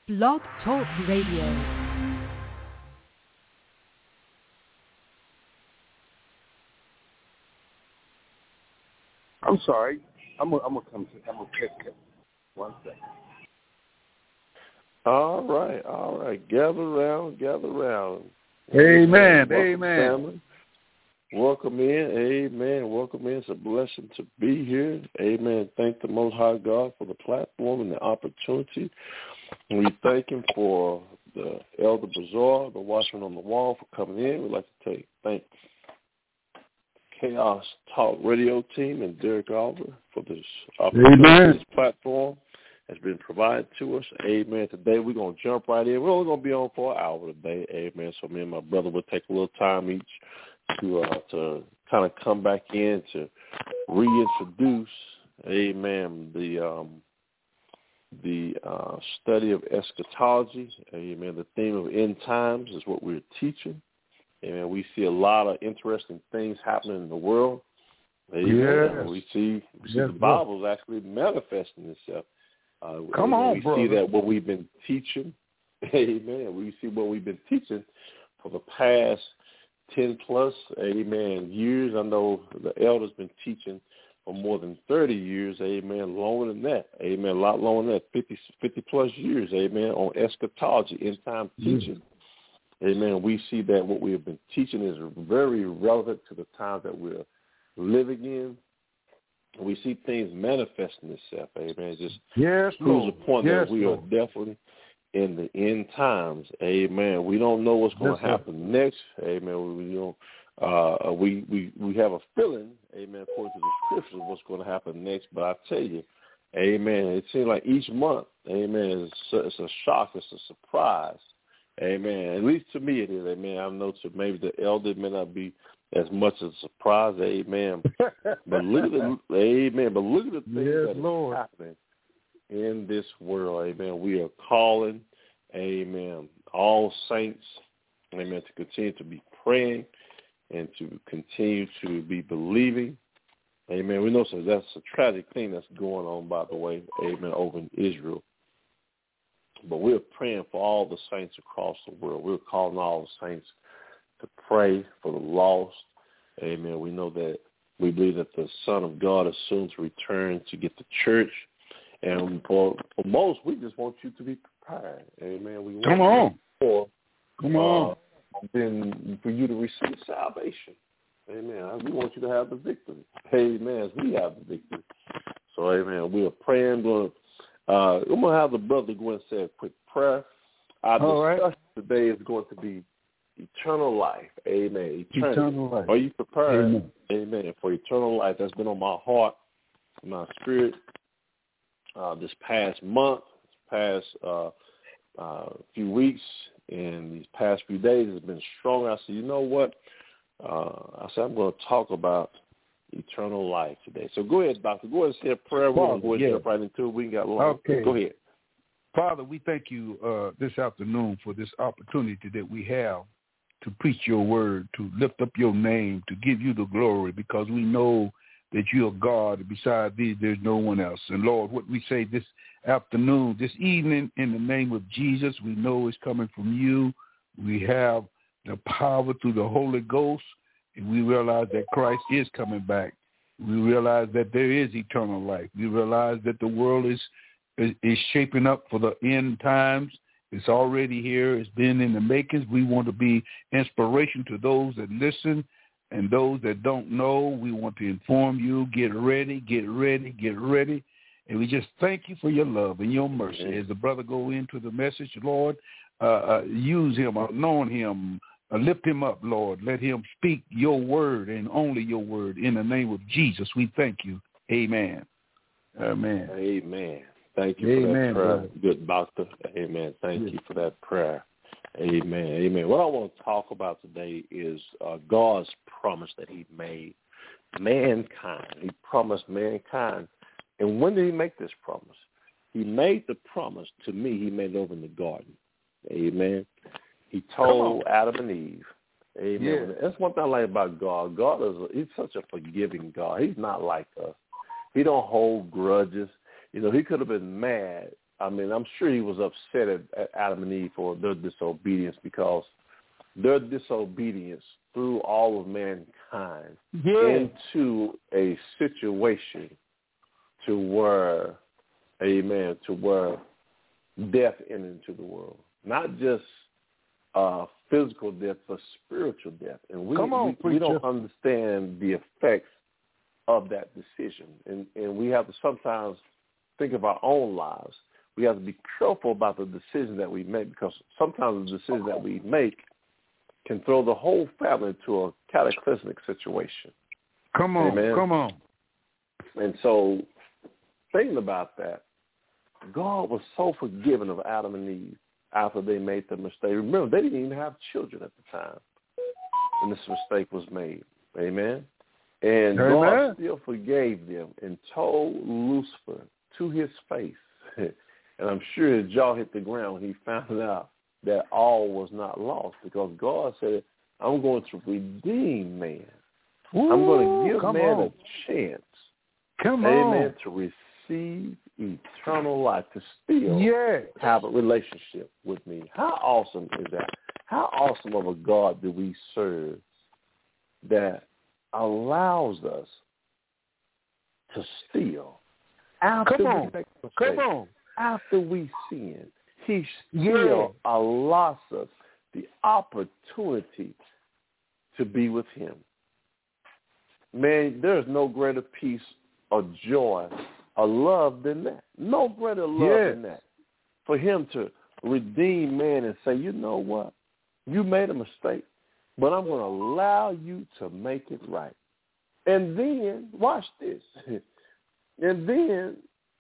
Blog Talk Radio. I'm sorry. I'm gonna pick 1 second. All right. Gather round. Amen. Family. Welcome in. Amen. Welcome in. It's a blessing to be here. Amen. Thank the Most High God for the platform and the opportunity. And we thank him for the Elder Bazaar, the watchman on the wall, for coming in. We'd like to thank Chaos Talk Radio team and Derek Oliver for this opportunity. This platform has been provided to us. Amen. Today we're going to jump right in. We're only going to be on for an hour today. Amen. So me and my brother will take a little time each to kind of come back in to reintroduce, amen, the study of eschatology. Amen. The theme of end times is what we're teaching. Amen. We see a lot of interesting things happening in the world. Amen. Yes. We see the Bible's actually manifesting itself. Come on, we brother. see that what we've been teaching. Amen. We see what we've been teaching for the past 10-plus, amen, years. I know the elder's been teaching for more than 30 years, amen, longer than that, amen, a lot longer than that, 50-plus years, amen, on eschatology, end-time teaching. Amen. We see that what we have been teaching is very relevant to the times that we're living in. We see things manifesting itself, amen. It just proves the point that we are definitely in the end times, amen. We don't know what's going to happen next, amen. We have a feeling, amen, according to the scriptures, what's going to happen next. But I tell you, amen, it seems like each month, amen, it's a shock, it's a surprise, amen. At least to me it is, amen. I know to maybe the elder may not be as much as a surprise, amen. But look at the things that are happening in this world, amen. We are calling, amen, all saints, amen, to continue to be praying and to continue to be believing, amen. We know that's a tragic thing that's going on, by the way, amen, over in Israel. But we're praying for all the saints across the world. We're calling all the saints to pray for the lost, amen. We know that we believe that the Son of God is soon to return to get the church. And for most, we just want you to be prepared, amen. We want then for you to receive salvation, amen. We want you to have the victory, amen. We have the victory. So, amen, we are praying. I'm going to have the brother go and say a quick prayer. Our discussion today is going to be eternal life, amen. Eternal life. Are you prepared, amen, for eternal life? That's been on my heart, my spirit. This past month, few weeks, and these past few days has been strong. I said, you know what? I said, I'm going to talk about eternal life today. So go ahead, Doctor. Go ahead and say a prayer. We're going to go ahead and jump right into it. We ain't got long. Okay. Go ahead. Father, we thank you this afternoon for this opportunity that we have to preach your word, to lift up your name, to give you the glory, because we know that you are God. Beside thee, there's no one else. And, Lord, what we say this afternoon, this evening, in the name of Jesus, we know it's coming from you. We have the power through the Holy Ghost, and we realize that Christ is coming back. We realize that there is eternal life. We realize that the world is shaping up for the end times. It's already here. It's been in the makings. We want to be inspiration to those that listen. And those that don't know, we want to inform you, get ready. And we just thank you for your love and your mercy. As the brother go into the message, Lord, use him, anoint him, lift him up, Lord. Let him speak your word and only your word. In the name of Jesus, we thank you. Amen. Amen. Amen. Thank you for that prayer, good doctor. Amen. Thank you for that prayer. Amen. Amen. What I want to talk about today is God's promise that he made mankind. He promised mankind. And when did he make this promise? He made the promise to me. He made it over in the garden. Amen. He told Adam and Eve. Amen. Yeah. That's one thing I like about God. He's such a forgiving God. He's not like us. He don't hold grudges. You know, he could have been mad I mean, I'm sure he was upset at Adam and Eve for their disobedience, because their disobedience threw all of mankind into a situation to where, amen, to where death entered into the world. Not just physical death, but spiritual death. And we don't understand the effects of that decision. And we have to sometimes think of our own lives. We have to be careful about the decisions that we make, because sometimes the decisions that we make can throw the whole family into a cataclysmic situation. Come on, amen? Come on. And so, thinking about that, God was so forgiving of Adam and Eve after they made the mistake. Remember, they didn't even have children at the time when this mistake was made. Amen? And God still forgave them and told Lucifer to his face, and I'm sure his jaw hit the ground when he found out that all was not lost, because God said, I'm going to redeem man. I'm going to give man a chance. Amen. To receive eternal life, to still have a relationship with me. How awesome is that? How awesome of a God do we serve that allows us to steal after we make a mistake, after we sin. He still allows us the opportunity to be with him. Man, there's no greater peace or joy or love than that. No greater love than that. For him to redeem man and say, you know what? You made a mistake, but I'm going to allow you to make it right. And then, watch this. And then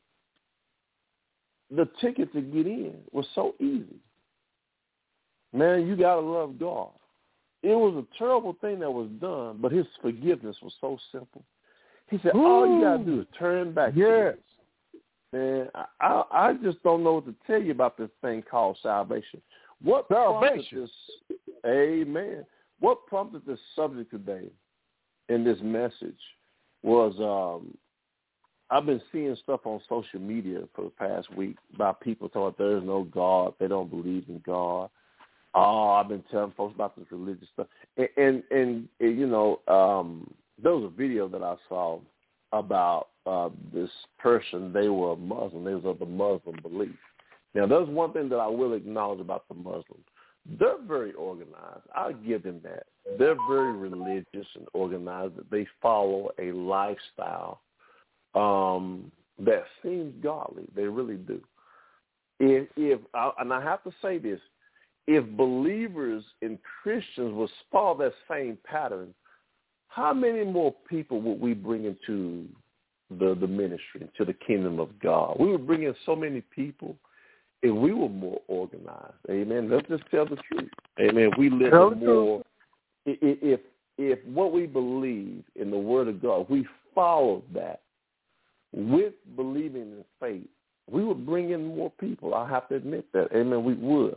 the ticket to get in was so easy. Man, you got to love God. It was a terrible thing that was done, but his forgiveness was so simple. He said, all you got to do is turn back to this. Man, I just don't know what to tell you about this thing called salvation. What prompted this? Amen. What prompted this subject today in this message was I've been seeing stuff on social media for the past week about people talking there is no God. They don't believe in God. Oh, I've been telling folks about this religious stuff. And you know, there was a video that I saw about this person. They were a Muslim. They was of the Muslim belief. Now, there's one thing that I will acknowledge about the Muslims. They're very organized. I'll give them that. They're very religious and organized. They follow a lifestyle that seems godly. They really do. And I have to say this, if believers and Christians would follow that same pattern, how many more people would we bring into the ministry, into the kingdom of God? We would bring in so many people if we were more organized. Amen. Let's just tell the truth. Amen. If we live more, if what we believe in the Word of God, if we followed that with believing in faith, we would bring in more people. I have to admit that. Amen. We would.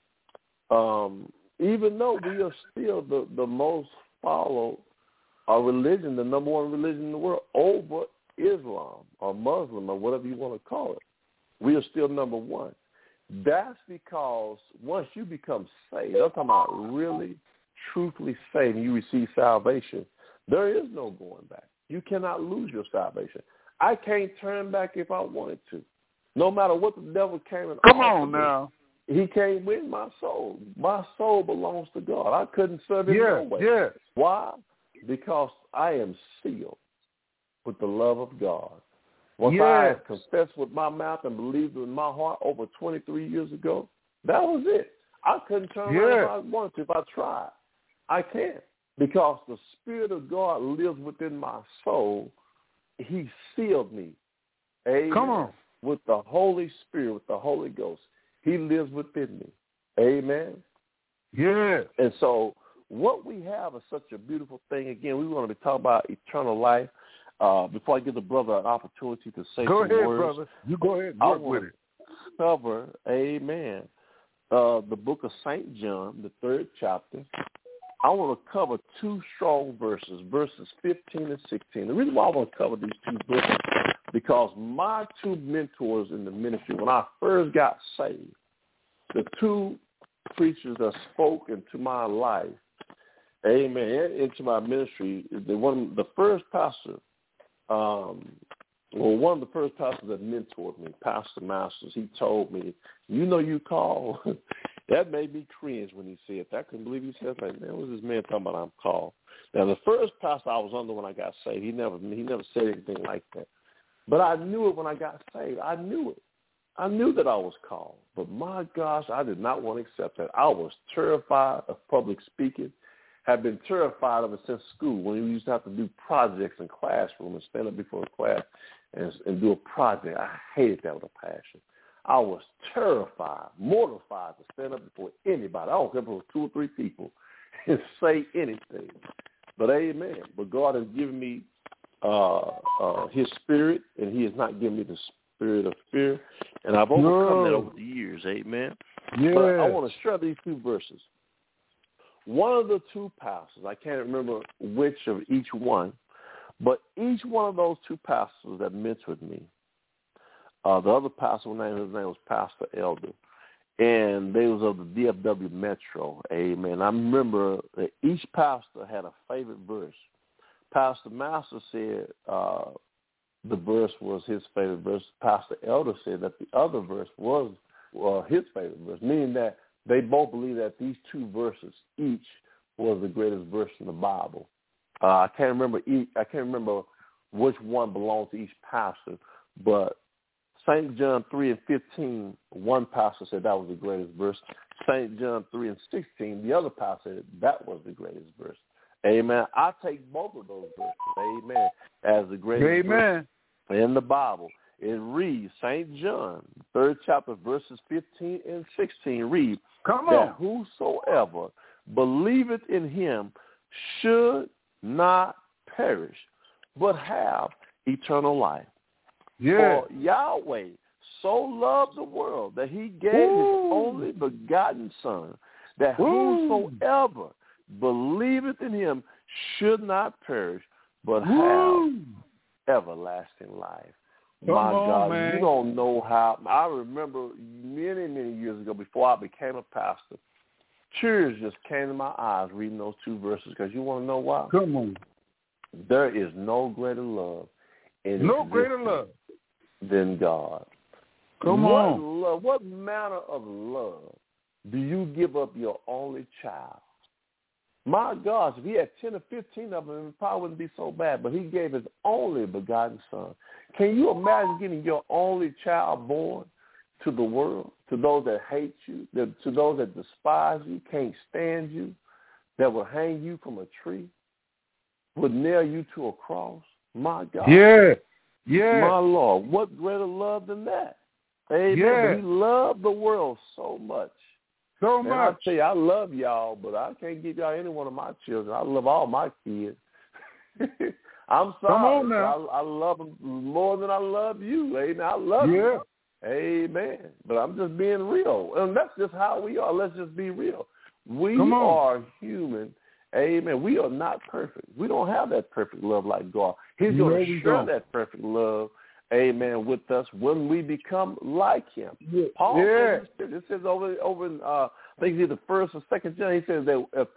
Even though we are still the most followed religion, the number one religion in the world over Islam or Muslim or whatever you want to call it, we are still number one. That's because once you become saved, I'm talking about really, truthfully saved, and you receive salvation, there is no going back. You cannot lose your salvation. I can't turn back if I wanted to. No matter what the devil came and offered me, he can't win my soul. My soul belongs to God. I couldn't serve him no way. Why? Because I am sealed with the love of God. Once I confessed with my mouth and believed in my heart over 23 years ago, that was it. I couldn't turn around if I wanted to. If I tried, I can't, because the Spirit of God lives within my soul. He sealed me. Amen. Come on. With the Holy Spirit, with the Holy Ghost. He lives within me. Amen. Yeah. And so what we have is such a beautiful thing. Again, we want to be talking about eternal life. Before I give the brother an opportunity to say some words. Go ahead, brother. You go ahead and work with it. Cover, amen, the book of St. John, the 3rd chapter. I want to cover 2 strong verses 15 and 16. The reason why I want to cover these 2 verses, because my two mentors in the ministry, when I first got saved, the two preachers that spoke into my life, amen, into my ministry, the first pastor, one of the first pastors that mentored me, Pastor Masters, he told me, you call. That made me cringe when he said that. I couldn't believe he said that. Man, what was this man talking about I'm called? Now, the first pastor I was under when I got saved, he never said anything like that. But I knew it when I got saved. I knew it. I knew that I was called. But my gosh, I did not want to accept that. I was terrified of public speaking. Had been terrified of it since school when we used to have to do projects in classroom and stand up before a class and do a project. I hated that with a passion. I was terrified, mortified to stand up before anybody. I don't care if it was 2 or 3 people and say anything. But amen. But God has given me his spirit, and he has not given me the spirit of fear. And I've overcome that over the years. Amen. Yeah. But I want to share these 2 verses. One of the 2 pastors, I can't remember which of each one, but each one of those 2 pastors that mentored me, the other pastor, his name was Pastor Elder, and they was of the DFW Metro. Amen. I remember that each pastor had a favorite verse. Pastor Master said the verse was his favorite verse. Pastor Elder said that the other verse was his favorite verse, meaning that they both believe that these 2 verses each was the greatest verse in the Bible. I can't remember which one belonged to each pastor, but St. John 3:15, one pastor said that was the greatest verse. St. John 3:16, the other pastor said that was the greatest verse. Amen. I take both of those verses, amen, as the greatest verse in the Bible. It reads, St. John, 3rd chapter, verses 15 and 16, read, that whosoever believeth in him should not perish, but have eternal life. Yeah. For Yahweh so loved the world that he gave his only begotten Son, that whosoever believeth in him should not perish, but have everlasting life. My God, man. You don't know how. I remember many, many years ago, before I became a pastor, tears just came to my eyes reading those 2 verses, because you want to know why? Come on. There is no greater love than God. Come on. Love, what manner of love do you give up your only child? My gosh, if he had 10 or 15 of them, it probably wouldn't be so bad, but he gave his only begotten Son. Can you imagine getting your only child born to the world, to those that hate you, to those that despise you, can't stand you, that will hang you from a tree, would nail you to a cross? My God. Yeah. My Lord, what greater love than that? Amen. Yeah. But he loved the world so much. And I tell you, I love y'all, but I can't give y'all any one of my children. I love all my kids. I'm sorry. Come on now. I love them more than I love you. Amen. I love you. Amen. But I'm just being real. And that's just how we are. Let's just be real. We are human. Amen. We are not perfect. We don't have that perfect love like God. He's going to share that perfect love, amen, with us when we become like him. Yeah. Paul says, it says over in, I think it's either 1st or 2nd John, he says that,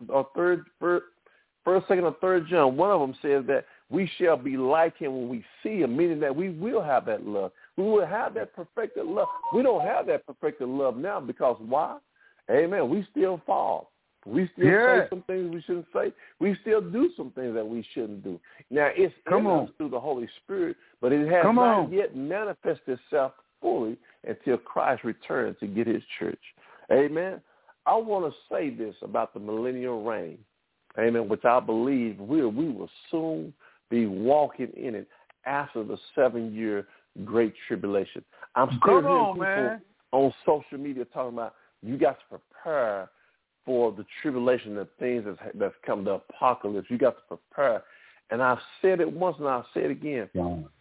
first, 2nd, or 3rd John, one of them says that we shall be like him when we see him, meaning that we will have that love. We will have that perfected love. We don't have that perfected love now because why? Amen. We still fall. We still say some things we shouldn't say. We still do some things that we shouldn't do. Now, it's in us through the Holy Spirit, but it has not yet manifested itself fully until Christ returns to get his church. Amen. I want to say this about the millennial reign, amen, which I believe we will soon be walking in it after the 7-year Great Tribulation. I'm still hearing people on social media talking about you got to prepare for the tribulation, the things that's come, the apocalypse. You got to prepare. And I've said it once and I'll say it again.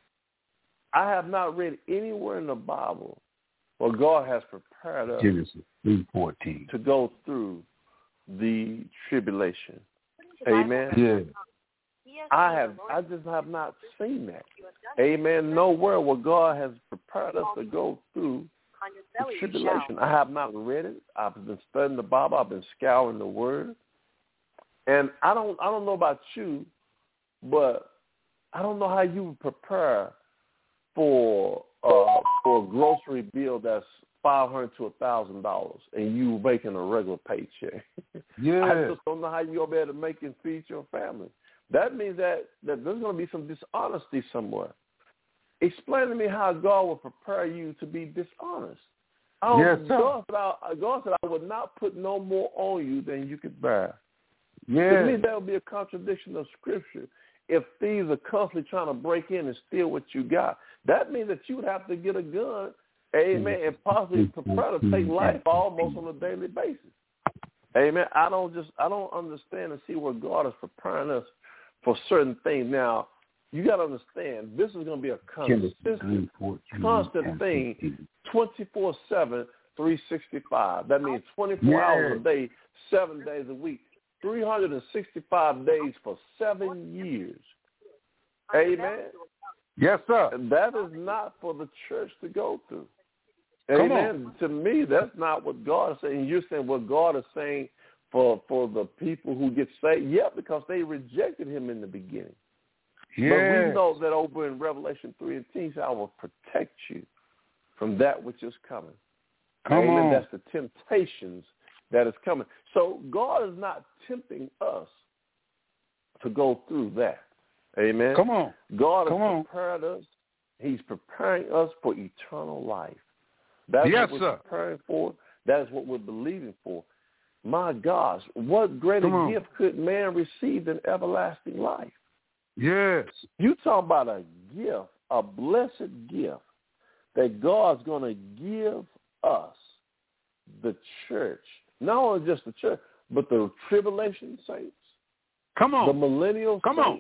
I have not read anywhere in the Bible where God has prepared us Genesis 3:14 to go through the tribulation. Amen. Yeah. I just have not seen that. amen, nowhere where God has prepared us to go through the tribulation. I have not read it. I've been studying the Bible. I've been scouring the Word. And I don't know about you, but I don't know how you would prepare for a grocery bill that's $500 to $1,000 and you making a regular paycheck. Yeah. I just don't know how you're going to be able to make and feed your family. That means that there's going to be some dishonesty somewhere. Explain to me how God will prepare you to be dishonest. Yes, sir. God said, I would not put no more on you than you could bear. Yeah. To me, that would be a contradiction of Scripture. If thieves are constantly trying to break in and steal what you got, that means that you would have to get a gun, amen, and possibly prepare to take life almost on a daily basis. Amen. I don't understand and see where God is preparing us for certain things. Now, you got to understand, this is going to be a constant thing, 24/7, 365. That means 24 hours a day, 7 days a week, 365 days for 7 years. Amen. Yes, sir. And that is not for the church to go through. Amen. To me, that's not what God is saying. You're saying what God is saying for the people who get saved. Yeah, because they rejected him in the beginning. Yeah. But we know that over in Revelation 3:10, he said, I will protect you from that which is coming. Come on. That's the temptations that is coming. So God is not tempting us to go through that. Amen. Come on. God has prepared us. He's preparing us for eternal life. That's what we're preparing for. That is what we're believing for. My gosh, what greater gift could man receive than everlasting life? Yes. You talk about a gift, a blessed gift that God's going to give us, the church. Not only just the church, but the tribulation saints. Come on. The millennial saints. On.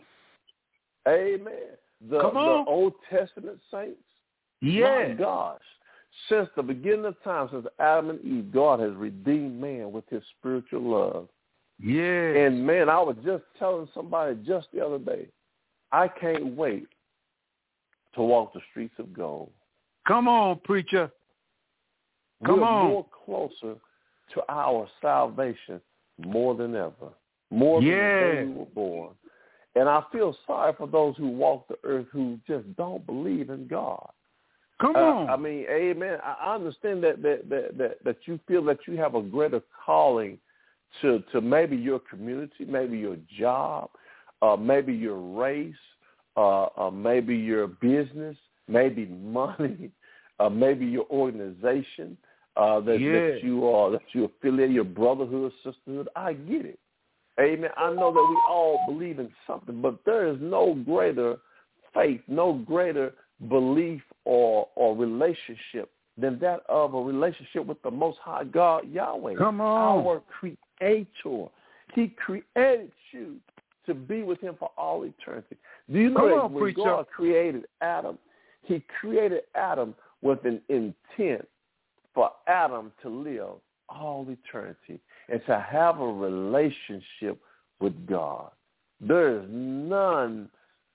Amen. The Old Testament saints. Yes. My gosh. Since the beginning of time, since Adam and Eve, God has redeemed man with his spiritual love. Yeah. And, man, I was just telling somebody just the other day, I can't wait to walk the streets of gold. Come on, preacher. Come on. We're more closer to our salvation more than ever, more than the day we were born. And I feel sorry for those who walk the earth who just don't believe in God. Come on. I mean, amen. I understand that you feel that you have a greater calling to maybe your community, maybe your job, maybe your race, maybe your business, maybe money, maybe your organization that you affiliate, your brotherhood, sisterhood. I get it. Amen. I know that we all believe in something, but there is no greater faith, no greater belief or relationship than that of a relationship with the Most High God, Yahweh. Come on. Our Creator. He created you to be with him for all eternity. Do you know that when God created Adam, he created Adam with an intent for Adam to live all eternity and to have a relationship with God. There is none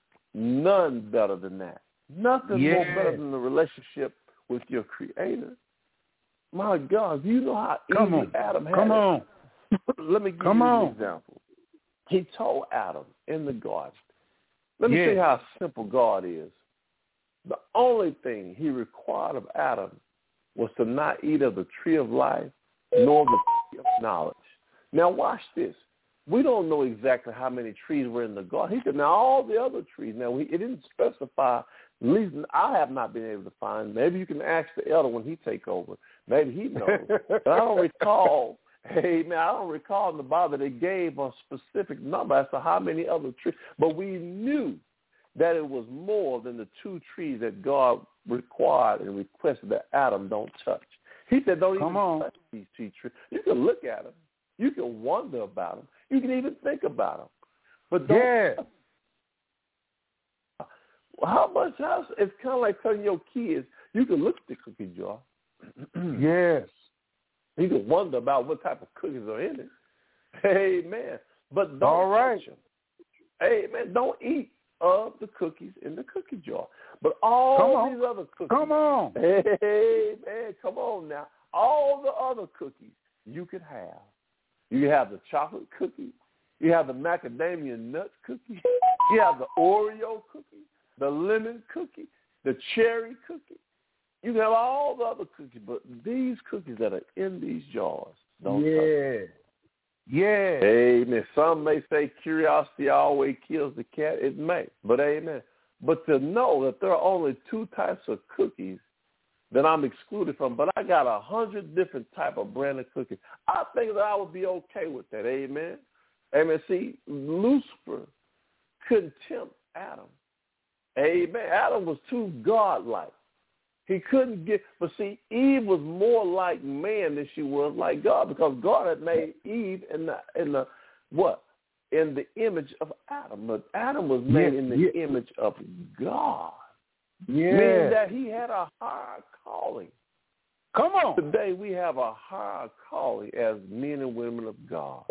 better than that. Nothing more better than the relationship with your Creator. My God, do you know how easy Adam had it? Let me give you an example. He told Adam in the garden, let me tell you how simple God is. The only thing he required of Adam was to not eat of the tree of life nor the tree of knowledge. Now watch this. We don't know exactly how many trees were in the garden. He said, now all the other trees. Now, it didn't specify, at least I have not been able to find. Maybe you can ask the elder when he take over. Maybe he knows. But I don't recall, I don't recall in the Bible that it gave a specific number as to how many other trees. But we knew that it was more than the 2 trees that God required and requested that Adam don't touch. He said, don't even touch these 2 trees. You can look at them. You can wonder about them. You can even think about them. But don't. How much else? It's kind of like telling your kids, you can look at the cookie jar. Yes. You can wonder about what type of cookies are in it. Amen. But don't touch them. Amen. Don't eat of the cookies in the cookie jar. But all these other cookies. Come on. Hey, man, come on now. All the other cookies you could have. You have the chocolate cookie. You have the macadamia nut cookie. You have the Oreo cookie, the lemon cookie, the cherry cookie. You can have all the other cookies, but these cookies that are in these jars, don't touch them. Yeah. Amen. Some may say curiosity always kills the cat. It may, but amen. But to know that there are only 2 types of cookies that I'm excluded from, but I got 100 different type of branded cookies. I think that I would be okay with that. Amen. Amen. See, Lucifer couldn't tempt Adam. Amen. Adam was too godlike. He couldn't get, but see, Eve was more like man than she was like God, because God had made Eve in the what? In the image of Adam. But Adam was made in the image of God. Yeah. Meaning that he had a higher calling. Come on. Today we have a higher calling as men and women of God.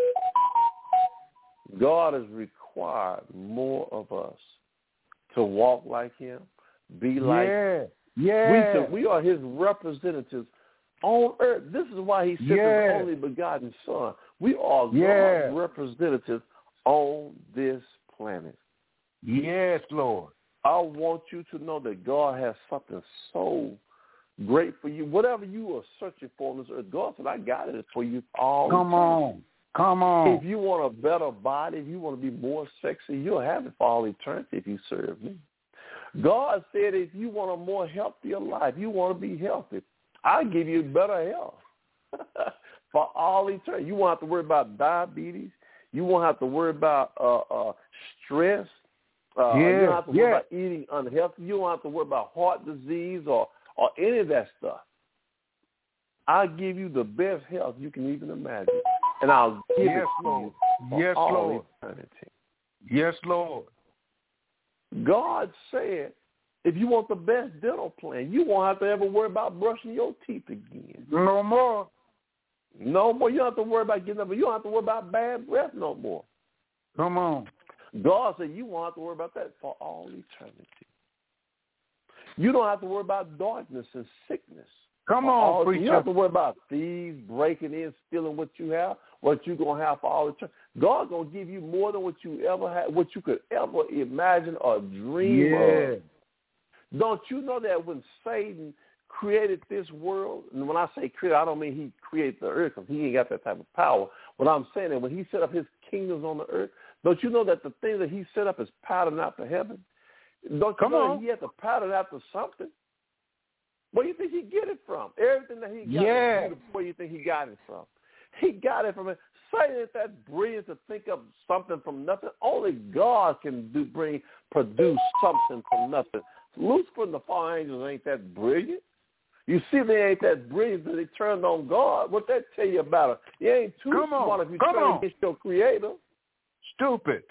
God has required more of us to walk like him, be like him. Yeah. We are his representatives on earth. This is why he sent his only begotten son. We are God's representatives on this planet. Yes, Lord. I want you to know that God has something so great for you. Whatever you are searching for on this earth, God said, I got it for you all. Come on. If you want a better body, if you want to be more sexy, you'll have it for all eternity if you serve me. God said if you want a more healthier life, you want to be healthy, I'll give you better health for all eternity. You won't have to worry about diabetes. You won't have to worry about stress. You don't have to worry about eating unhealthy. You don't have to worry about heart disease or any of that stuff. I'll give you the best health you can even imagine, and I'll give it to you for all eternity. Yes, Lord. God said, if you want the best dental plan, you won't have to ever worry about brushing your teeth again. No more. No more. You don't have to worry about getting up. You don't have to worry about bad breath no more. Come on. God said you won't have to worry about that for all eternity. You don't have to worry about darkness and sickness. Come on, preacher. You don't have to worry about thieves breaking in, stealing what you have, what you're going to have for all eternity. God's going to give you more than what you ever had, what you could ever imagine or dream of. Don't you know that when Satan created this world, and when I say create, I don't mean he created the earth, because he ain't got that type of power. What I'm saying is when he set up his kingdoms on the earth, don't you know that the thing that he set up is patterned after heaven? Don't you know that he had to pattern after something? Where do you think he get it from? Everything that he got, where do you think he got it from? He got it from it. Satan is that brilliant to think of something from nothing. Only God can produce something from nothing. Lucifer and the fallen angels ain't that brilliant. You see, they ain't that brilliant that they turned on God. What that tell you about it? You ain't too smart if you turn against your creator. Stupid.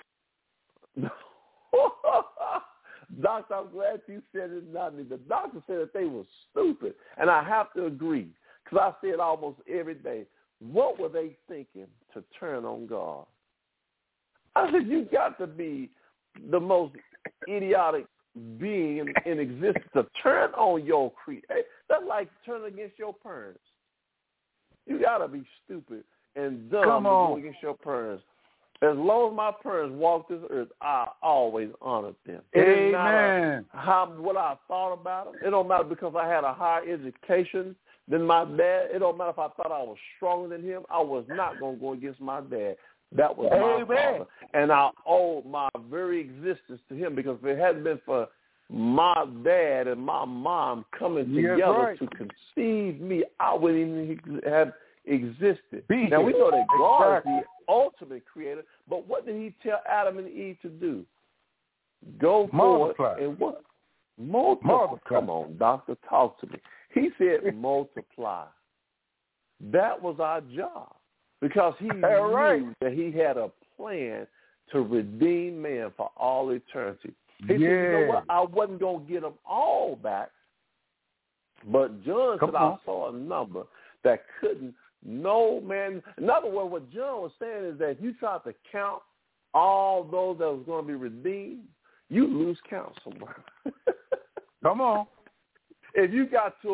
Doctor, I'm glad you said it, not me. The doctor said that they were stupid, and I have to agree, because I see it almost every day. What were they thinking to turn on God? I said, you got to be the most idiotic being in existence to turn on your creator. That's like turning against your parents. You got to be stupid and dumb to go against your parents. As long as my parents walked this earth, I always honored them. It didn't matter what I thought about them. It don't matter because I had a higher education than my dad. It don't matter if I thought I was stronger than him. I was not going to go against my dad. That was my father. And I owe my very existence to him, because if it hadn't been for my dad and my mom coming together to conceive me, I wouldn't even have existed. Now, we know that God is the ultimate creator, but what did he tell Adam and Eve to do? Go forth and what? Multiply. Come on, doctor, talk to me. He said multiply. That was our job, because he knew that he had a plan to redeem man for all eternity. He said, you know what? I wasn't going to get them all back, but John said I saw a number that couldn't. No man. In other words, what John was saying is that if you tried to count all those that was going to be redeemed, you lose count somewhere. Come on. If you got to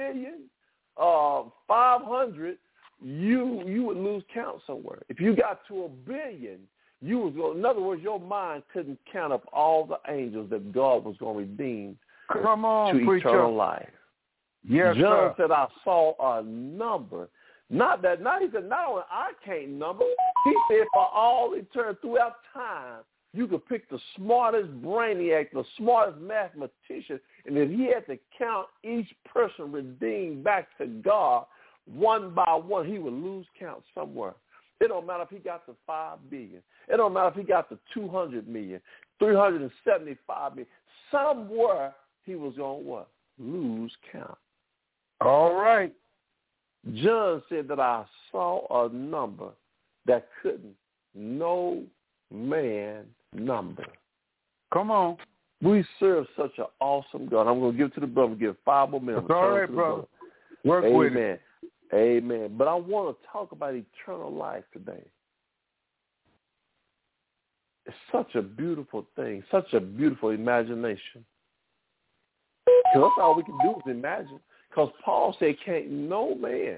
1,500,000, you would lose count somewhere. If you got to 1 billion, you was going. In other words, your mind couldn't count up all the angels that God was going to redeem. Come on, to preacher. eternal life. Yes, John sir. said, I saw a number. He said, not only I can't number. He said, for all eternity, throughout time, you could pick the smartest brainiac, the smartest mathematician, and if he had to count each person redeemed back to God one by one, he would lose count somewhere. It don't matter if he got to 5 billion. It don't matter if he got to 200 million, 375 million. Somewhere he was going to what? Lose count. All right. John said that I saw a number that couldn't no man number. Come on. We serve such an awesome God. I'm going to give it to the brother. Give 5 more minutes. That's all right, brother. Work Amen. with it. Amen. But I want to talk about eternal life today. It's such a beautiful thing, such a beautiful imagination. Because that's all we can do is imagine. Because Paul said, can't no man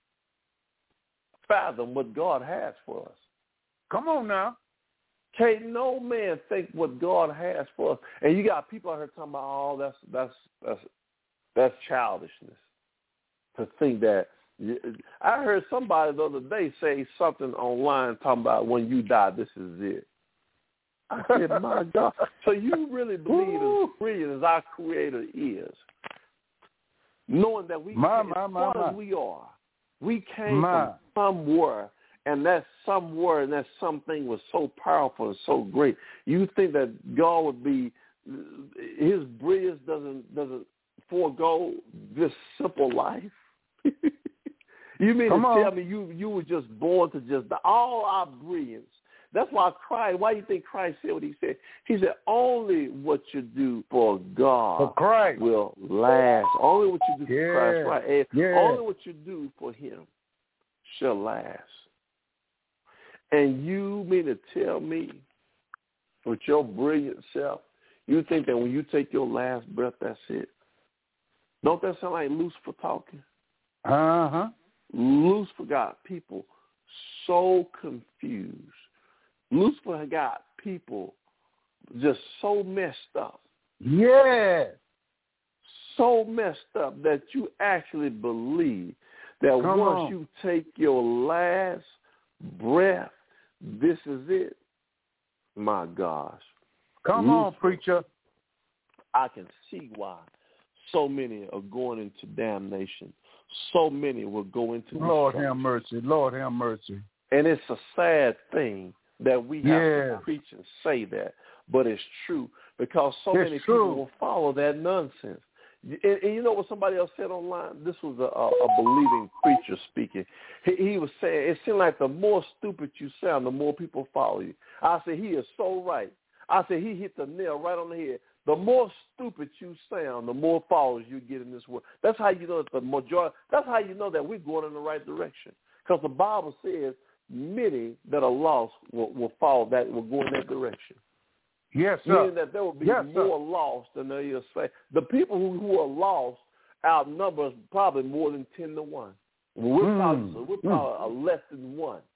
fathom what God has for us. Come on now. Can't no man think what God has for us. And you got people out here talking about, oh, that's childishness. To think that. I heard somebody the other day say something online talking about when you die, this is it. I said, my God. So you really believe as brilliant as our Creator is, knowing that we, as we are, we came from somewhere, and that somewhere and that something was so powerful and so great. You think that God would be, his brilliance doesn't forego this simple life? You mean to tell me you were just born to just all our brilliance? That's why Christ. Why do you think Christ said what he said? He said, "Only what you do for God will last. Only what you do for Christ, right? Only what you do for Him shall last." And you mean to tell me, with your brilliant self, you think that when you take your last breath, that's it? Don't that sound like Lucifer talking? Lucifer got people so confused. Lucifer got people just so messed up. Yeah. So messed up that you actually believe that once you take your last breath, this is it. My gosh. Come on, preacher. I can see why so many are going into damnation. So many will go into Lord have mercy. Lord have mercy. And it's a sad thing that we have to preach and say that, but it's true because so many people will follow that nonsense. And you know what somebody else said online? This was a believing preacher speaking. He was saying, it seems like the more stupid you sound, the more people follow you. I said, he is so right. I said, he hit the nail right on the head. The more stupid you sound, the more followers you get in this world. That's how you know that the majority. That's how you know that we're going in the right direction. Because the Bible says many that are lost will follow that, will go in that direction. Yes, sir. Meaning that there will be more lost than there is saved. The people who are lost outnumber us probably more than 10 to 1. We're probably less than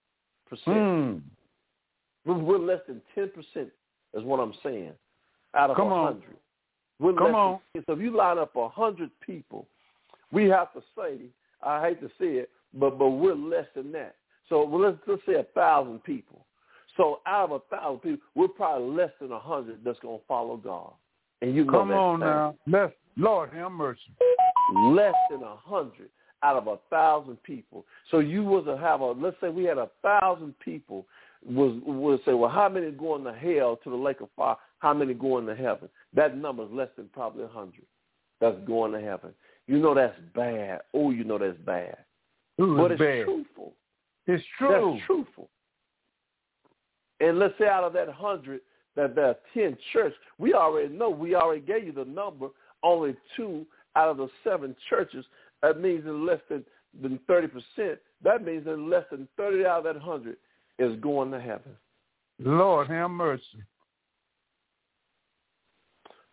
1%. We're less than 10%. Is what I'm saying. Out of 100. So if you line up 100 people, we have to say, I hate to say it, but we're less than that. So let's say 1,000 people. So out of 1,000 people, we're probably less than 100 that's going to follow God. And you know now. Lord have mercy. Less than 100 out of 1,000 people. So you was to have let's say we had 1,000 people would say, well, how many going to hell, to the lake of fire? How many going to heaven? That number is less than probably 100 that's going to heaven. You know that's bad. Oh, you know that's bad. But it's truthful. It's true. That's truthful. And let's say out of that 100 that there are 10 churches, we already gave you the number, only 2 out of the 7 churches. That means in less than 30%. That means that less than 30 out of that 100 is going to heaven. Lord have mercy.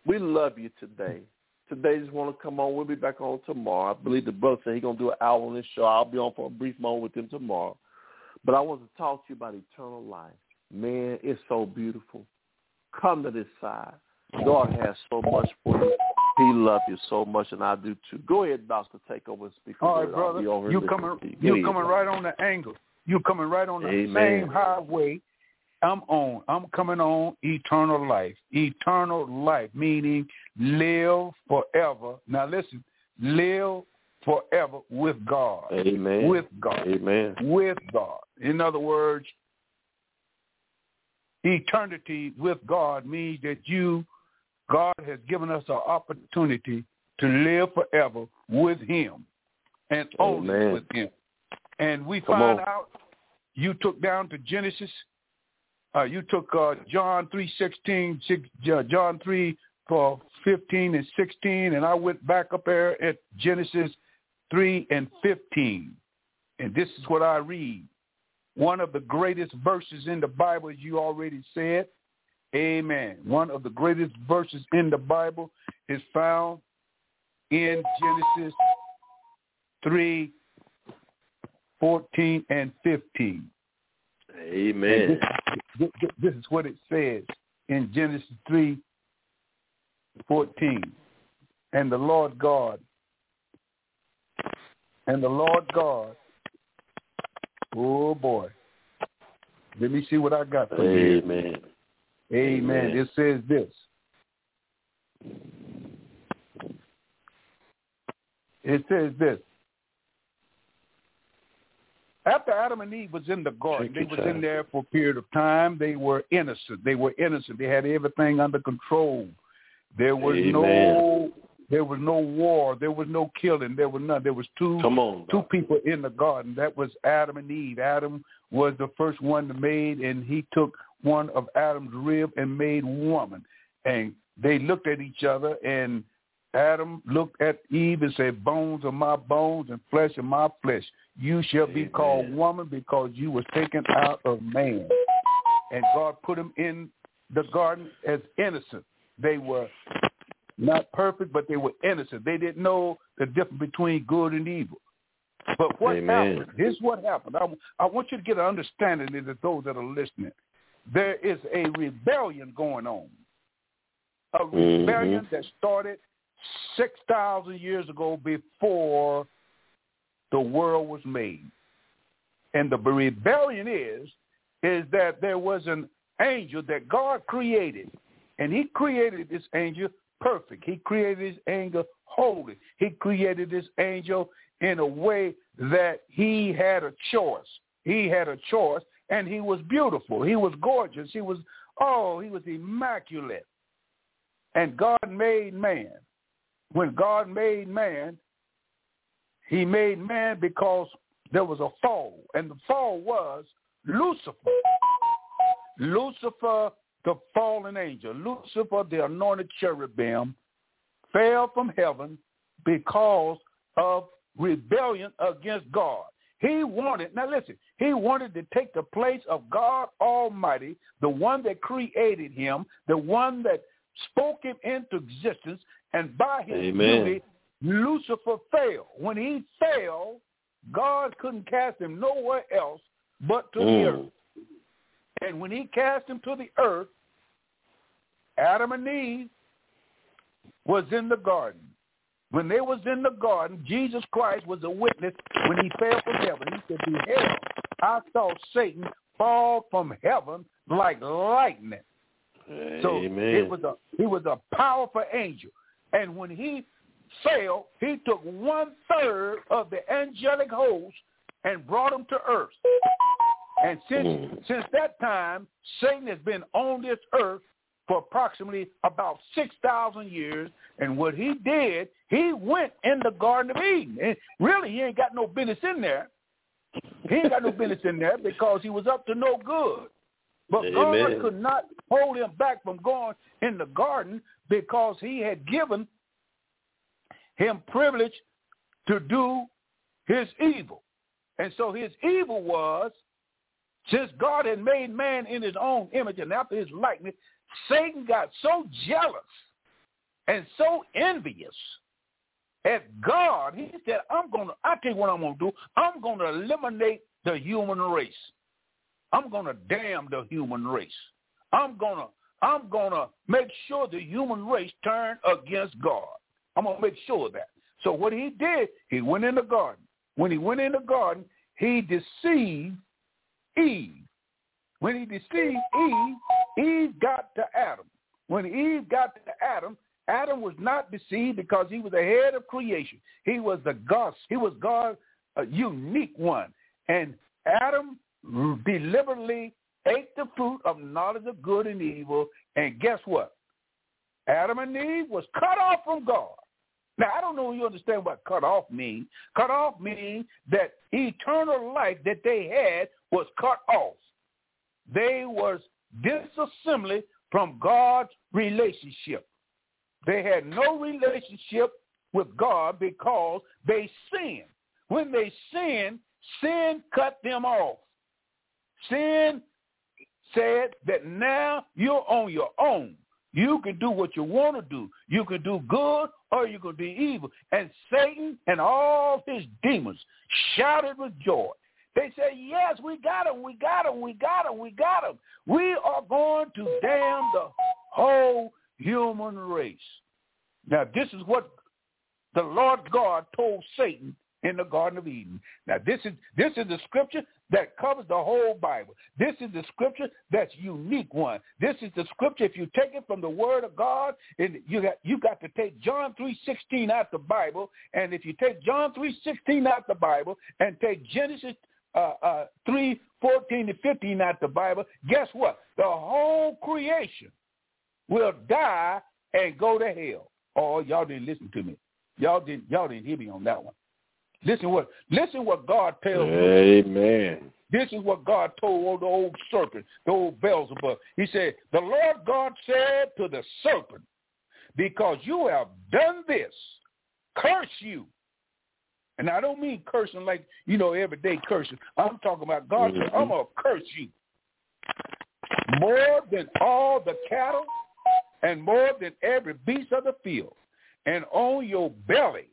we love you today. Today, just want to come on. We'll be back on tomorrow. I believe the brother said he's going to do an hour on this show. I'll be on for a brief moment with him tomorrow. But I want to talk to you about eternal life. Man, it's so beautiful. Come to this side. God has so much for you. He loves you so much, and I do too. Go ahead, Doctor, take over and speak. All right, brother. You coming right on the angle. You coming right on the same highway I'm on. I'm coming on eternal life. Eternal life, meaning live forever. Now listen, live forever with God. Amen. With God. Amen. With God. In other words, eternity with God means that God has given us an opportunity to live forever with him and only with him. And we find out you took down to Genesis. You took John 3:16, John 3 for 15 and 16, and I went back up there at Genesis 3 and 15. And this is what I read. One of the greatest verses in the Bible, as you already said. Amen. One of the greatest verses in the Bible is found in Genesis 3, 14 and 15. Amen. This is what it says in Genesis 3, 14. And the Lord God, oh boy, let me see what I got for you. Amen. Amen. It says this. It says this. After Adam and Eve was in the garden, they was in there for a period of time. They were innocent. They had everything under control. There was no war. There was no killing. There was none. There was two people in the garden. That was Adam and Eve. Adam was the first one that made, and he took one of Adam's rib and made woman. And they looked at each other, and Adam looked at Eve and said, bones are my bones and flesh are my flesh. You shall be called woman because you were taken out of man. And God put them in the garden as innocent. They were not perfect, but they were innocent. They didn't know the difference between good and evil. But what happened? Here's what happened. I want you to get an understanding of those that are listening. There is a rebellion going on. A rebellion that started 6,000 years ago before the world was made. And the rebellion is that there was an angel that God created. And he created this angel perfect. He created this angel holy. He created this angel in a way that he had a choice. He had a choice, and he was beautiful. He was gorgeous. He was immaculate. And God made man. When God made man, he made man because there was a fall, and the fall was Lucifer. Lucifer, the fallen angel. Lucifer, the anointed cherubim, fell from heaven because of rebellion against God. He wanted to take the place of God Almighty, the one that created him, the one that spoke him into existence, and by his beauty, Lucifer fell. When he fell, God couldn't cast him nowhere else but to the earth. And when he cast him to the earth, Adam and Eve was in the garden. When they was in the garden, Jesus Christ was a witness when he fell from heaven. He said, "Behold, I saw Satan fall from heaven like lightning." So he was a powerful angel. And when he fell, he took 1/3 of the angelic host and brought them to earth. And since that time, Satan has been on this earth for approximately about 6,000 years. And what he did, he went in the Garden of Eden. And really, he ain't got no business in there. He ain't got no business in there because he was up to no good. But God could not hold him back from going in the garden because he had given him privilege to do his evil. And so his evil was, since God had made man in his own image and after his likeness, Satan got so jealous and so envious at God, he said, I tell you what I'm going to do. I'm going to eliminate the human race. I'm going to damn the human race. I'm going to make sure the human race turn against God. I'm going to make sure of that. So what he did, he went in the garden. When he went in the garden, he deceived Eve. When he deceived Eve, Eve got to Adam. When Eve got to Adam, Adam was not deceived because he was the head of creation. He was God. He was God's unique one. And Adam deliberately ate the fruit of knowledge of good and evil. And guess what? Adam and Eve was cut off from God. Now, I don't know if you understand what cut off means. Cut off means that eternal life that they had was cut off. They was disassembly from God's relationship. They had no relationship with God because they sinned. When they sinned, sin cut them off. Sin said that now you're on your own. You can do what you want to do. You can do good or you can do evil. And Satan and all his demons shouted with joy. They said, yes, we got him, we got him, we got him, we got him. We are going to damn the whole human race. Now, this is what the Lord God told Satan in the Garden of Eden. Now, this is the scripture that covers the whole Bible. This is the scripture that's unique one. This is the scripture, if you take it from the Word of God, and you got to take John 3:16 out the Bible, and if you take John 3:16 out the Bible and take Genesis 3:14 to 15 out the Bible, guess what? The whole creation will die and go to hell. Oh, y'all didn't listen to me. Y'all didn't hear me on that one. Listen what God tells me. Amen. This is what God told the old serpent, the old Beelzebub. He said, the Lord God said to the serpent, because you have done this, curse you. And I don't mean cursing like, everyday cursing. I'm talking about God said, I'm going to curse you. More than all the cattle and more than every beast of the field. And on your belly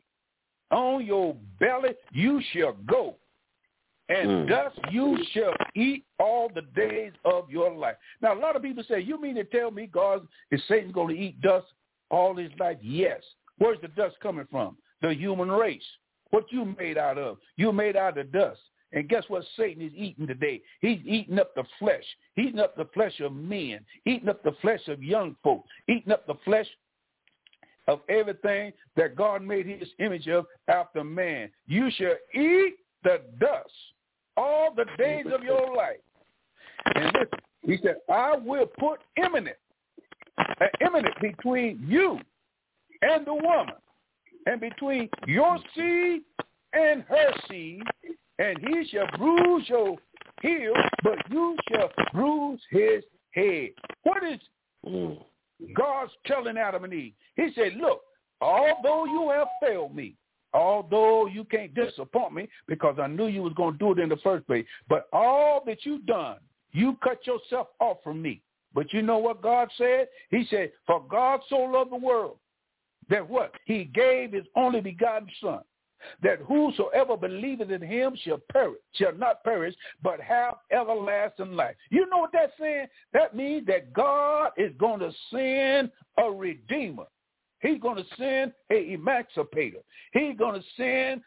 you shall go, and thus you shall eat all the days of your life. Now, a lot of people say, you mean to tell me Satan's going to eat dust all his life? Yes. Where's the dust coming from? The human race. What you made out of? You made out of dust. And guess what Satan is eating today? He's eating up the flesh. Eating up the flesh of men. Eating up the flesh of young folk. Eating up the flesh of everything that God made his image of after man. You shall eat the dust all the days of your life. And listen, he said, I will put imminent between you and the woman, and between your seed and her seed, and he shall bruise your heel, but you shall bruise his head. What is God's telling Adam and Eve? He said, look, although you have failed me, although you can't disappoint me because I knew you was going to do it in the first place, but all that you've done, you cut yourself off from me. But you know what God said? He said, for God so loved the world that what? He gave his only begotten son, that whosoever believeth in him shall not perish, but have everlasting life. You know what that's saying? That means that God is going to send a redeemer. He's going to send an emancipator. He's going to send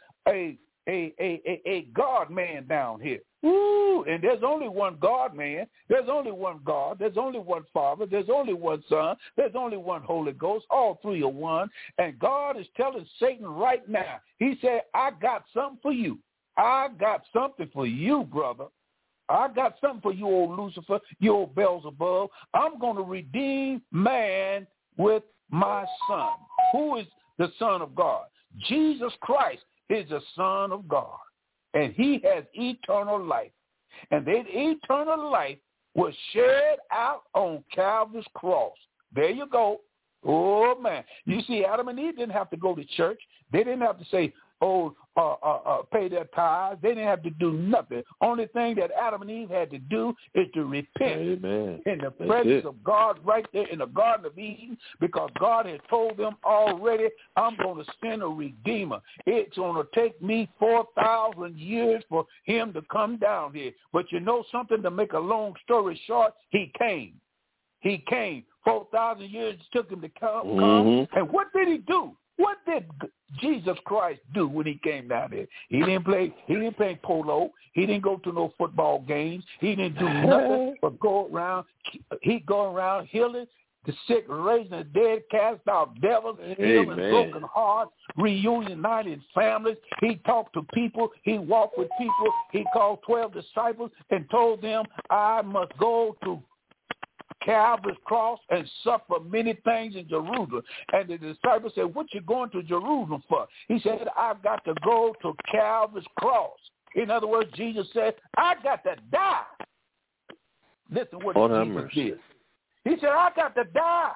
a God man down here. Ooh, and there's only one God man. There's only one God. There's only one Father. There's only one Son. There's only one Holy Ghost. All three are one. And God is telling Satan right now, he said, I got something for you. I got something for you, brother. I got something for you, old Lucifer, you old Beelzebub. I'm going to redeem man with my son. Who is the Son of God? Jesus Christ is the Son of God. And he has eternal life. And that eternal life was shed out on Calvary's cross. There you go. Oh, man. You see, Adam and Eve didn't have to go to church. They didn't have to say, pay their tithes. They didn't have to do nothing. Only thing that Adam and Eve had to do is to repent. Amen. In the presence of God right there in the Garden of Eden, because God had told them already, I'm going to send a Redeemer. It's going to take me 4,000 years for him to come down here. But you know something, to make a long story short, he came. He came. 4,000 years took him to come. Mm-hmm. And what did he do? What did Jesus Christ do when he came down there? He didn't play polo. He didn't go to no football games. He didn't do nothing but go around. He'd go around healing the sick, raising the dead, cast out devils, healing broken hearts, reuniting families. He talked to people. He walked with people. He called 12 disciples and told them, I must go to Calvary's cross and suffer many things in Jerusalem. And the disciples said, what you going to Jerusalem for? He said, I've got to go to Calvary's cross. In other words, Jesus said, I got to die. Listen what Jesus did. He said, I got to die.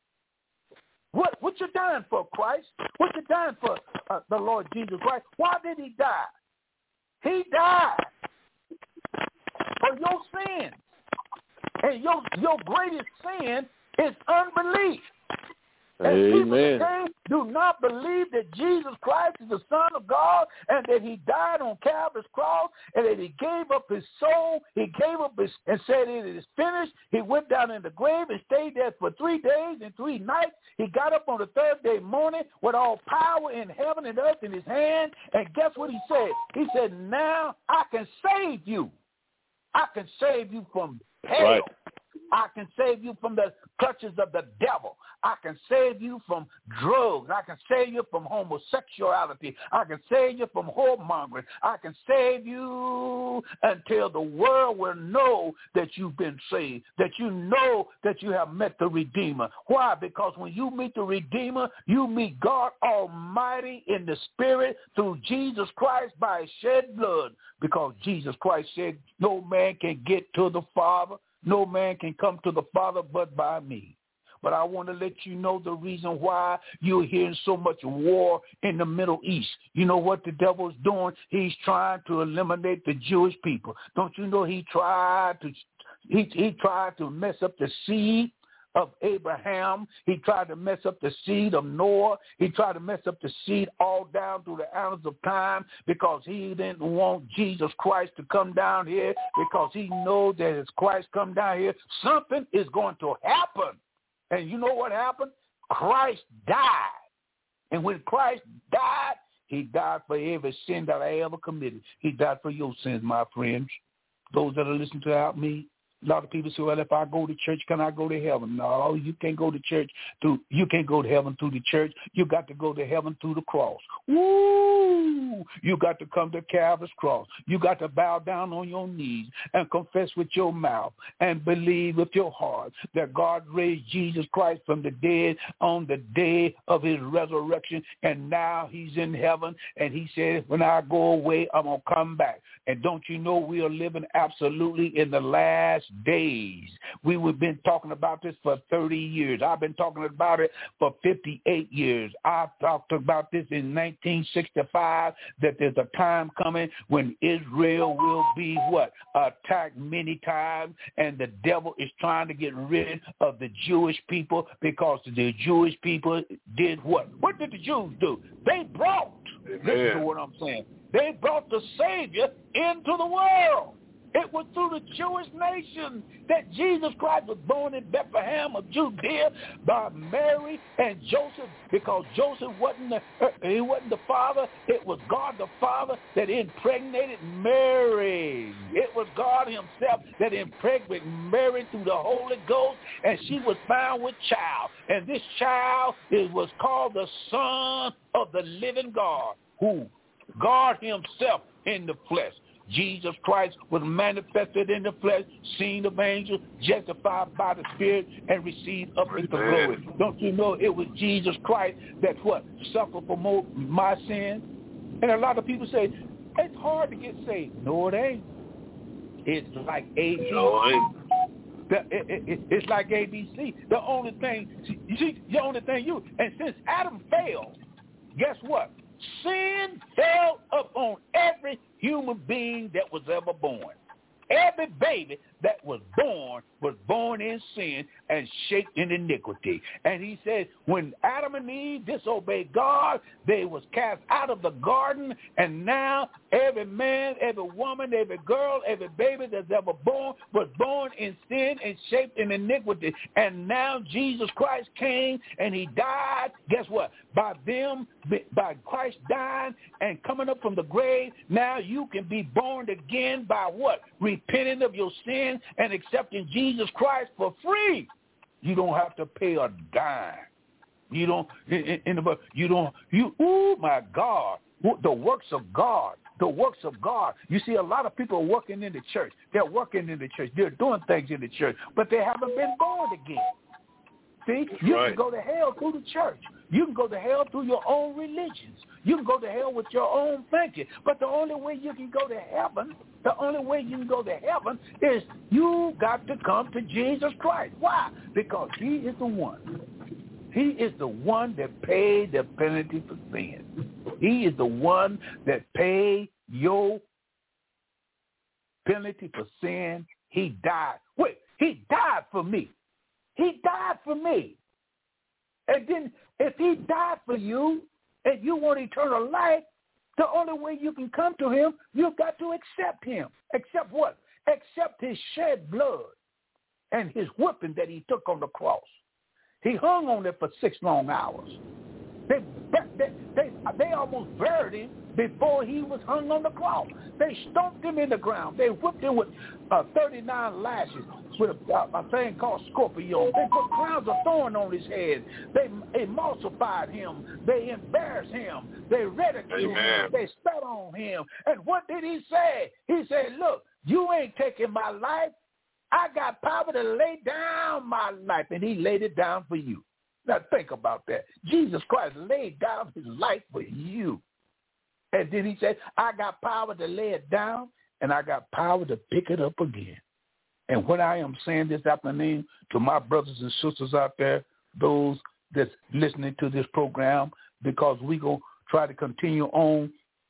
What you dying for, Christ? What you dying for, the Lord Jesus Christ? Why did he die? He died for your sins. And your greatest sin is unbelief. And people today do not believe that Jesus Christ is the Son of God and that he died on Calvary's cross and that he gave up his soul. He gave up his and said it is finished. He went down in the grave and stayed there for 3 days and 3 nights. He got up on the third day morning with all power in heaven and earth in his hand. And guess what he said? He said, now I can save you. I can save you from hell. Right. I can save you from the clutches of the devil. I can save you from drugs. I can save you from homosexuality. I can save you from whoremongering. I can save you until the world will know that you've been saved, that you know that you have met the Redeemer. Why? Because when you meet the Redeemer, you meet God Almighty in the Spirit through Jesus Christ by his shed blood. Because Jesus Christ said, no man can get to the Father. No man can come to the Father but by me. But I want to let you know the reason why you're hearing so much war in the Middle East. You know what the devil's doing? He's trying to eliminate the Jewish people. Don't you know he tried to mess up the seed of Abraham. He tried to mess up the seed of Noah. He tried to mess up the seed all down through the annals of time because he didn't want Jesus Christ to come down here, because he knows that as Christ come down here, something is going to happen. And you know what happened? Christ died. And when Christ died, he died for every sin that I ever committed. He died for your sins, my friends. Those that are listening to me. A lot of people say, well, if I go to church, can I go to heaven? No, you can't go to church. You can't go to heaven through the church. You got to go to heaven through the cross. Woo! You got to come to Calvary's cross. You got to bow down on your knees and confess with your mouth and believe with your heart that God raised Jesus Christ from the dead on the day of his resurrection, and now he's in heaven. And he said, when I go away, I'm going to come back. And don't you know we are living absolutely in the last days. We've been talking about this for 30 years. I've been talking about it for 58 years. I talked about this in 1965, that there's a time coming when Israel will be attacked many times, and the devil is trying to get rid of the Jewish people because the Jewish people did what? What did the Jews do? They brought, listen to what I'm saying, they brought the Savior into the world. It was through the Jewish nation that Jesus Christ was born in Bethlehem of Judea by Mary and Joseph, because Joseph wasn't the father. It was God the Father that impregnated Mary. It was God himself that impregnated Mary through the Holy Ghost, and she was found with child. And this child was called the Son of the living God, who God himself in the flesh. Jesus Christ was manifested in the flesh, seen of angels, justified by the Spirit, and received up into glory. Don't you know it was Jesus Christ that suffered for my sins? And a lot of people say, it's hard to get saved. No, it ain't. It's like ABC. No, it ain't. It's like ABC. The only thing, and since Adam failed, guess what? sin fell upon every human being that was ever born. Every baby that was born in sin and shaped in iniquity. And he said, when Adam and Eve disobeyed God, they was cast out of the garden, and now every man, every woman, every girl, every baby that's ever born was born in sin and shaped in iniquity. And now Jesus Christ came and he died. Guess what? By Christ dying and coming up from the grave, now you can be born again by what? Repenting of your sin and accepting Jesus Christ for free. You don't have to pay a dime. Oh my God, the works of God. The works of God. You see, a lot of people are working in the church. They're working in the church. They're doing things in the church, but they haven't been born again. See, you can go to hell through the church. You can go to hell through your own religions. You can go to hell with your own thinking. But the only way you can go to heaven, is you got to come to Jesus Christ. Why? Because he is the one. He is the one that paid the penalty for sin. He is the one that paid your penalty for sin. He died. Wait, he died for me. He died for me. And then if he died for you and you want eternal life, the only way you can come to him, you've got to accept him. Accept what? Accept his shed blood and his whipping that he took on the cross. He hung on there for 6 long hours. They almost buried him before he was hung on the cross. They stomped him in the ground. They whipped him with 39 lashes with a thing called scorpion. They put crowns of thorn on his head. They emulsified him. They embarrassed him. They ridiculed him. They spat on him. And what did he say? He said, look, you ain't taking my life. I got power to lay down my life. And he laid it down for you. Now think about that. Jesus Christ laid down his life for you. And then he said, I got power to lay it down, and I got power to pick it up again. And what I am saying this afternoon to my brothers and sisters out there, those that's listening to this program, because we're going to try to continue on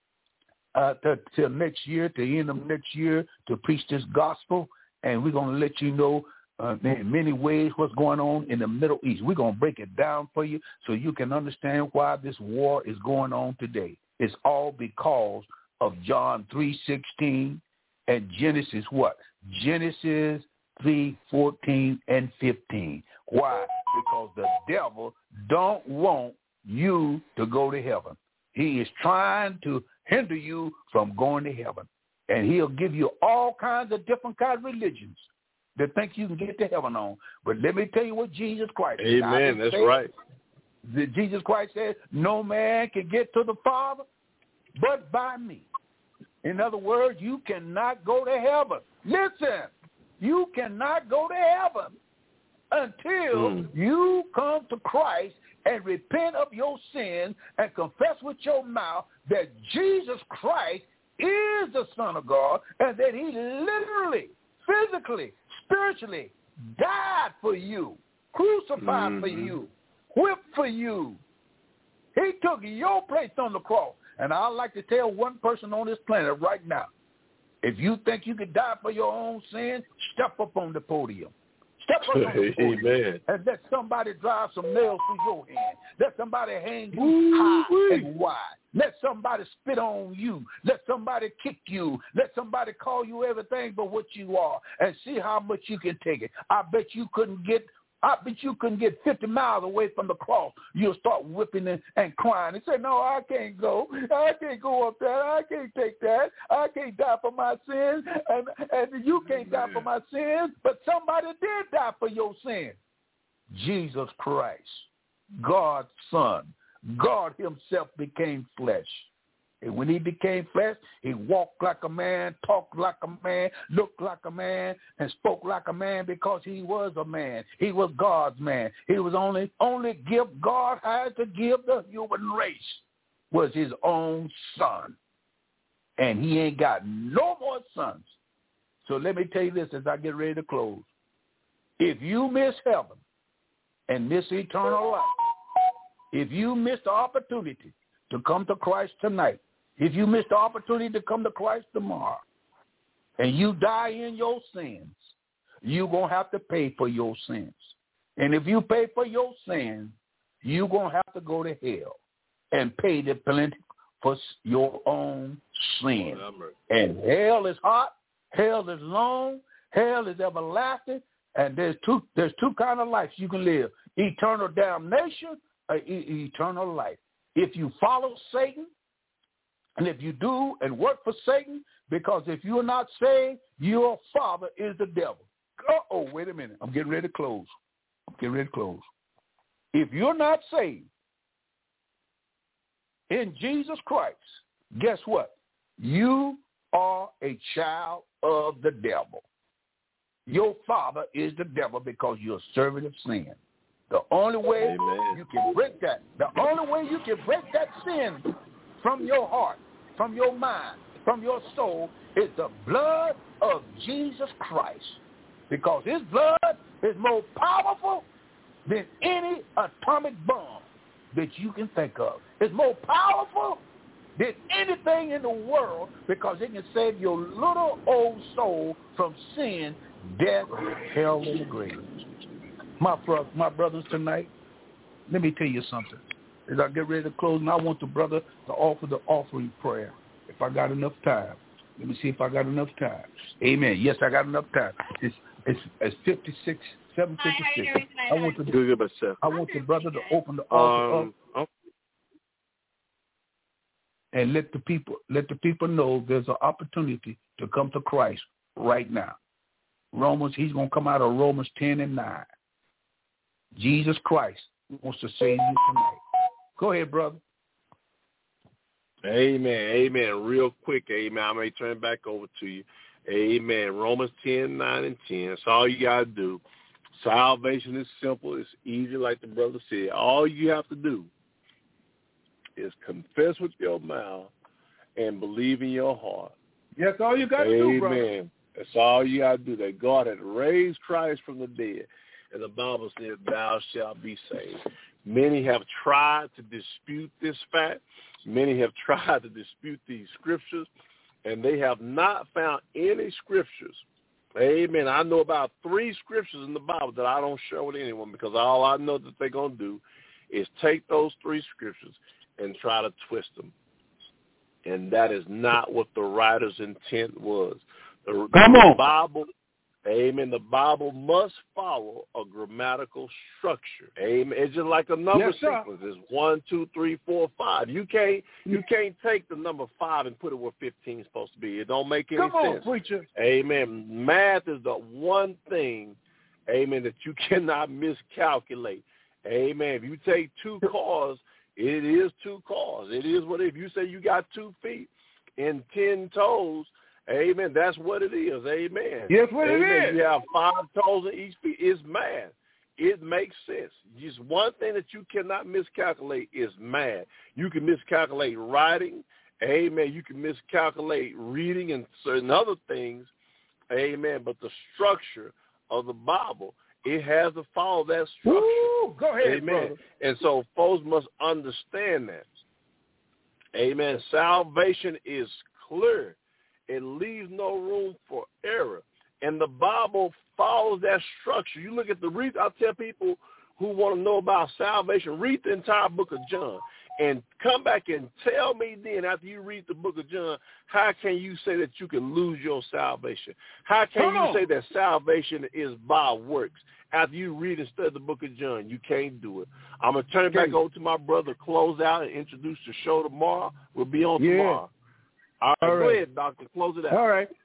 till next year, to the end of next year, to preach this gospel. And we're going to let you know in many ways what's going on in the Middle East. We're going to break it down for you so you can understand why this war is going on today. It's all because of John 3:16 and Genesis what? Genesis 3:14 and 15. Why? Because the devil don't want you to go to heaven. He is trying to hinder you from going to heaven. And he'll give you all kinds of different kinds of religions that think you can get to heaven on. But let me tell you what Jesus Christ said. Amen. That's right. Jesus Christ said, no man can get to the Father but by me. In other words, you cannot go to heaven. Listen, you cannot go to heaven until you come to Christ and repent of your sins and confess with your mouth that Jesus Christ is the Son of God and that he literally, physically, spiritually died for you, crucified for you, whipped for you. He took your place on the cross. And I'd like to tell one person on this planet right now, if you think you could die for your own sins, step up on the podium. Step up on the podium and let somebody drive some nails through your hand. Let somebody hang you high and wide. Let somebody spit on you. Let somebody kick you. Let somebody call you everything but what you are and see how much you can take it. I bet you couldn't get 50 miles away from the cross. You'll start whipping and crying and say, no, I can't go. I can't go up there. I can't take that. I can't die for my sins. And you can't die for my sins, but somebody did die for your sins. Jesus Christ, God's Son. God himself became flesh. And when he became flesh, he walked like a man, talked like a man, looked like a man, and spoke like a man because he was a man. He was God's man. He was only gift God had to give the human race was his own son. And he ain't got no more sons. So let me tell you this as I get ready to close. If you miss heaven and miss eternal life, if you miss the opportunity to come to Christ tonight, if you missed the opportunity to come to Christ tomorrow, and you die in your sins, you're going to have to pay for your sins. And if you pay for your sins, you're going to have to go to hell and pay the penalty for your own sin. And hell is hot, hell is long, hell is everlasting, and there's two kinds of lives you can live: eternal damnation or eternal life. If you follow Satan, and if you do and work for Satan, because if you're not saved, your father is the devil. Oh, wait a minute. I'm getting ready to close. If you're not saved in Jesus Christ, guess what? You are a child of the devil. Your father is the devil because you're a servant of sin. The only way you can break that, sin from your heart, from your mind, from your soul, is the blood of Jesus Christ. Because his blood is more powerful than any atomic bomb that you can think of. It's more powerful than anything in the world because it can save your little old soul from sin, death, hell, and the grave. My brothers tonight, let me tell you something. As I get ready to close, and I want the brother to offer the offering prayer. If I got enough time. Let me see if I got enough time. Amen. Yes, I got enough time. It's 7:56. I want the brother to open the altar up and let the people know there's an opportunity to come to Christ right now. He's going to come out of Romans 10:9. Jesus Christ wants to save you tonight. Go ahead, brother. Amen. Real quick, amen. I may turn it back over to you. Amen. Romans 10:9-10. That's all you got to do. Salvation is simple. It's easy, like the brother said. All you have to do is confess with your mouth and believe in your heart. That's all you got to do, brother. Amen. That's all you got to do. That God had raised Christ from the dead. And the Bible says, thou shalt be saved. Many have tried to dispute this fact. Many have tried to dispute these scriptures, and they have not found any scriptures. Amen. I know about 3 scriptures in the Bible that I don't share with anyone because all I know that they're going to do is take those 3 scriptures and try to twist them. And that is not what the writer's intent was. The Bible, amen, the Bible must follow a grammatical structure. Amen. It's just like a number sequence. It's 1, 2, 3, 4, 5. You can't take the number 5 and put it where 15 is supposed to be. It don't make any sense. Come on, preacher. Amen. Math is the one thing, amen, that you cannot miscalculate. Amen. If you take 2 cars, it is 2 cars. It is what if you say you got 2 feet and 10 toes, amen, that's what it is. Amen. Yes, what it is. You have 5 toes in each feet. It's math. It makes sense. Just one thing that you cannot miscalculate is math. You can miscalculate writing. Amen. You can miscalculate reading and certain other things. Amen. But the structure of the Bible, it has to follow that structure. Woo, go ahead, amen. Brother. And so folks must understand that. Amen. Salvation is clear. It leaves no room for error. And the Bible follows that structure. You look at I tell people who want to know about salvation, read the entire book of John and come back and tell me then after you read the book of John, how can you say that you can lose your salvation? How can you say that salvation is by works? After you read and study the book of John, you can't do it. I'm going to turn it back over to my brother, close out and introduce the show tomorrow. We'll be on tomorrow. All right, go ahead, doctor. Close it out. All right.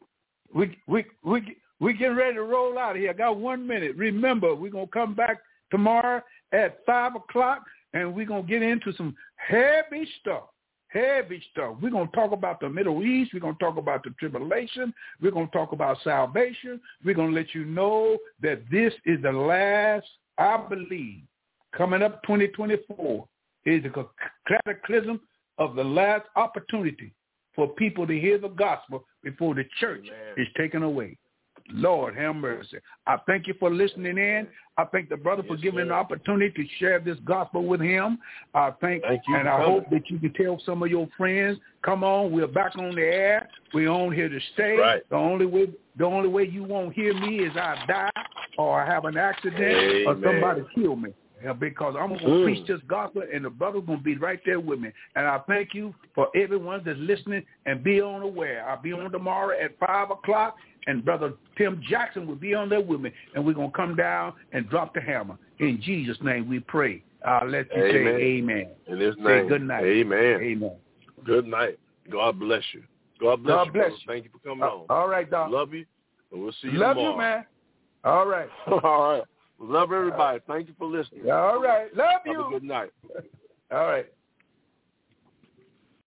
We getting ready to roll out of here. I got 1 minute. Remember, we're going to come back tomorrow at 5 o'clock, and we're going to get into some heavy stuff. We're going to talk about the Middle East. We're going to talk about the tribulation. We're going to talk about salvation. We're going to let you know that this is the last, I believe, coming up 2024, is a cataclysm of the last opportunity for people to hear the gospel before the church is taken away. Lord, have mercy. I thank you for listening in. I thank the brother for giving an opportunity to share this gospel with him. I thank you, and I hope that you can tell some of your friends, come on, we're back on the air. We're on here to stay. Right. The only way you won't hear me is I die or I have an accident or somebody kill me. Yeah, because I'm going to preach this gospel, and the brother's going to be right there with me. And I thank you for everyone that's listening, and be on aware. I'll be on tomorrow at 5 o'clock, and Brother Tim Jackson will be on there with me, and we're going to come down and drop the hammer. In Jesus' name we pray. I'll let you say amen. In his name. Say good night. Amen. Amen. Good night. God bless you. God bless you. Thank you for coming on. All right, Doc. Love you, and we'll see you tomorrow. Love you, man. All right. All right. Love everybody. Thank you for listening. All right. Love you. Have a good night. All right.